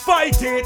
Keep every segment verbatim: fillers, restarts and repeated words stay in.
fight it.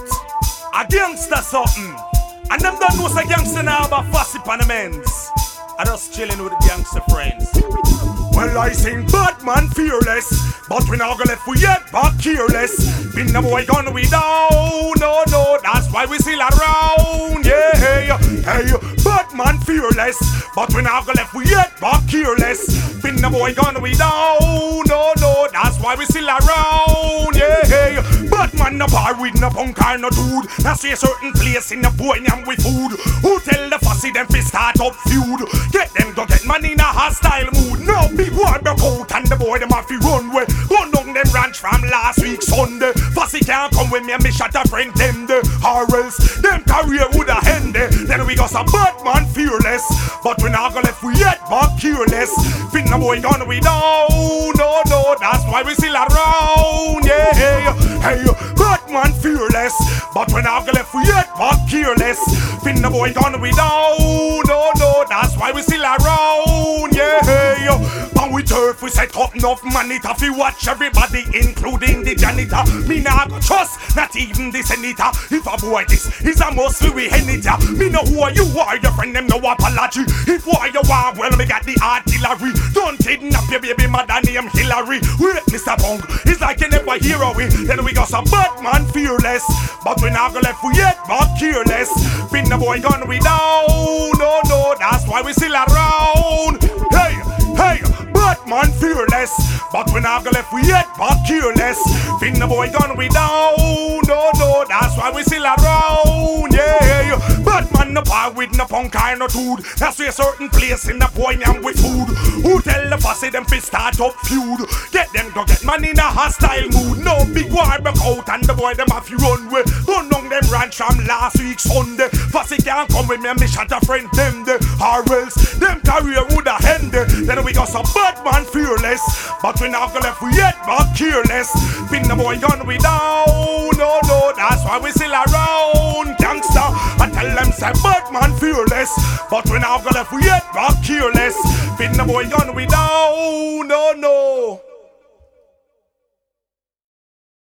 A gangster something. And them don't know say gangster now have a fussy on the men's. I just chilling with the gangster friends. Well, I sing Batman fearless, but we not gonna let we yet back careless. Been the boy gone we down, no, no, that's why we still around, yeah. Hey, Batman fearless, but we not gonna let we yet back careless. Been the boy gone we down, no, no, that's why we still around, yeah. Batman no bar with no punk or no dude. Now see a certain place in the boy and with food. Who tell the fussy them fi start up feud? Get them go get money in a hostile mood. No big war broke out and the boy them have to run way. Run down them ranch from last week Sunday. Fussy can't come with me and me shot a friend them the or else them career woulda ended. Then we got some Batman fearless, but we not gonna let we yet back careless. Been the boy gone we down, no, no, that's why we still around, yeah. Hey, Batman fearless, but we not gonna let we yet back careless. Been the boy gone we down, no, no, that's why we still around, yeah. But we turf, we set up enough money to fi watch everybody, including the janitor. Me nah go trust, not even the senator. If a boy this is a must, we end it ya. Me know who are you are, your friend them no apology. If why you are, well me got the artillery. Don't kidnap your baby mother name Hillary. Wait, Mister Punk, it's like you never hear of it. Then we got some Batman fearless, but we not gonna let we yet back careless. Been the boy gone we down, no, no, that's why we still around. Hey, hey, Batman fearless, but we not gonna let we yet back careless. Been the boy gone we down, no, no, that's why we still around, yeah. Batman no bar with no punk or no dude. That's a certain place in the boy and with food. Who tell the fussy them fi start up feud? Get them go get money in a hostile mood. No big war broke out and the boy them have to run way. Run down them ranch from last week Sunday. Fussy can't come with me and me shot a friend them the or else them career woulda ended. Then we got some Batman fearless, but we not gonna let we yet back careless. Been the boy gone we down, no, no, that's why we still around. Gangster, I tell them say Batman fearless, but we not gonna let we yet back careless. Been the boy gone we down, no, no.